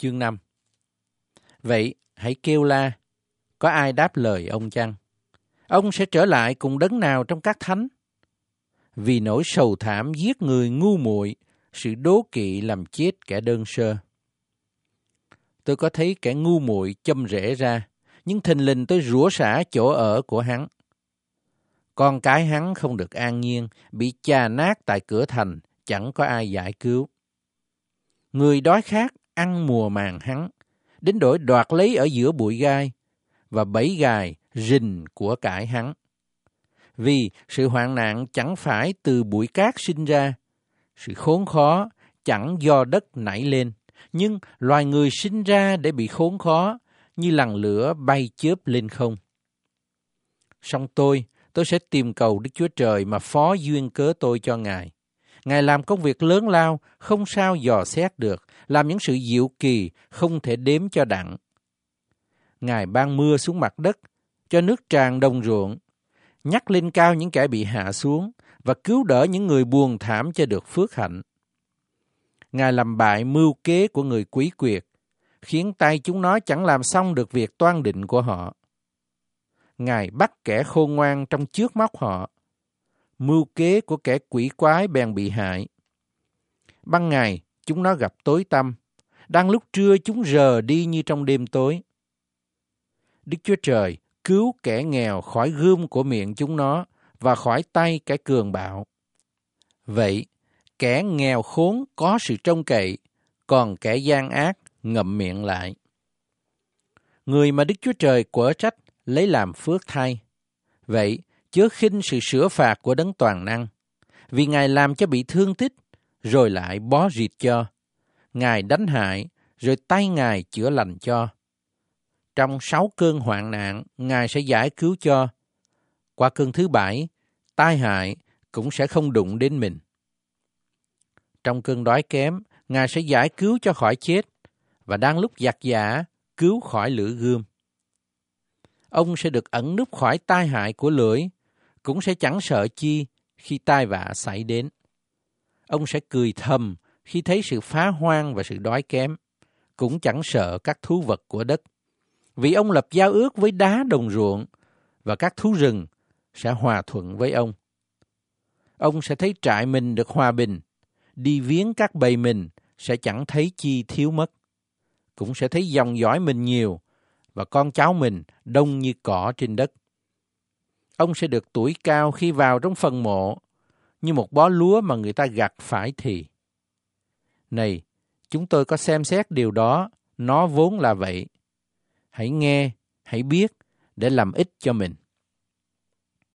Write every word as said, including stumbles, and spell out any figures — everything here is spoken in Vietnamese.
Chương năm. Vậy hãy kêu la, có ai đáp lời ông chăng? Ông sẽ trở lại cùng đấng nào trong các thánh? Vì nỗi sầu thảm giết người ngu muội, sự đố kỵ làm chết kẻ đơn sơ. Tôi có thấy kẻ ngu muội châm rễ ra, nhưng thình lình tôi rủa xả chỗ ở của hắn. Con cái hắn không được an nhiên, bị chà nát tại cửa thành, chẳng có ai giải cứu. Người đói khát ăn mùa màng hắn, đến đổi đoạt lấy ở giữa bụi gai, và bẫy gài rình của cải hắn. Vì sự hoạn nạn chẳng phải từ bụi cát sinh ra, sự khốn khó chẳng do đất nảy lên, nhưng loài người sinh ra để bị khốn khó, như lằn lửa bay chớp lên không. Song tôi, tôi sẽ tìm cầu Đức Chúa Trời mà phó duyên cớ tôi cho Ngài. Ngài làm công việc lớn lao, không sao dò xét được, làm những sự diệu kỳ, không thể đếm cho đặng. Ngài ban mưa xuống mặt đất, cho nước tràn đồng ruộng, nhắc lên cao những kẻ bị hạ xuống, và cứu đỡ những người buồn thảm cho được phước hạnh. Ngài làm bại mưu kế của người quý quyệt, khiến tay chúng nó chẳng làm xong được việc toan định của họ. Ngài bắt kẻ khôn ngoan trong trước mắt họ, mưu kế của kẻ quỷ quái bèn bị hại. Ban ngày chúng nó gặp tối tăm, đang lúc trưa chúng rờ đi như trong đêm tối. Đức Chúa Trời cứu kẻ nghèo khỏi gươm của miệng chúng nó và khỏi tay kẻ cường bạo. Vậy, kẻ nghèo khốn có sự trông cậy, còn kẻ gian ác ngậm miệng lại. Người mà Đức Chúa Trời quở trách lấy làm phước thay. Vậy, chớ khinh sự sửa phạt của đấng toàn năng, vì Ngài làm cho bị thương tích, rồi lại bó rịt cho. Ngài đánh hại, rồi tay Ngài chữa lành cho. Trong sáu cơn hoạn nạn, Ngài sẽ giải cứu cho. Qua cơn thứ bảy, tai hại cũng sẽ không đụng đến mình. Trong cơn đói kém, Ngài sẽ giải cứu cho khỏi chết, và đang lúc giặc giả, cứu khỏi lửa gươm. Ông sẽ được ẩn núp khỏi tai hại của lưỡi, cũng sẽ chẳng sợ chi khi tai vạ xảy đến. Ông sẽ cười thầm khi thấy sự phá hoang và sự đói kém, cũng chẳng sợ các thú vật của đất. Vì ông lập giao ước với đá đồng ruộng, và các thú rừng sẽ hòa thuận với ông. Ông sẽ thấy trại mình được hòa bình, đi viếng các bầy mình sẽ chẳng thấy chi thiếu mất. Cũng sẽ thấy dòng dõi mình nhiều, và con cháu mình đông như cỏ trên đất. Ông sẽ được tuổi cao khi vào trong phần mộ, như một bó lúa mà người ta gặt phải thì. Này, chúng tôi có xem xét điều đó, nó vốn là vậy. Hãy nghe, hãy biết để làm ích cho mình.